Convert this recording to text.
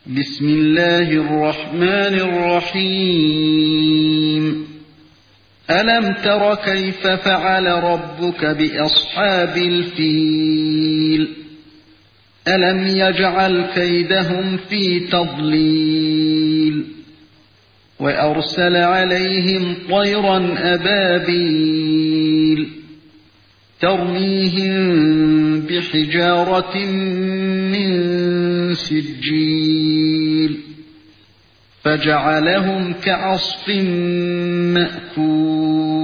بسم الله الرحمن الرحيم ألم تر كيف فعل ربك بأصحاب الفيل ألم يجعل كيدهم في تضليل وأرسل عليهم طيرا أبابيل ترميهم بحجارة من سجيل فجعلهم كعصف مأكول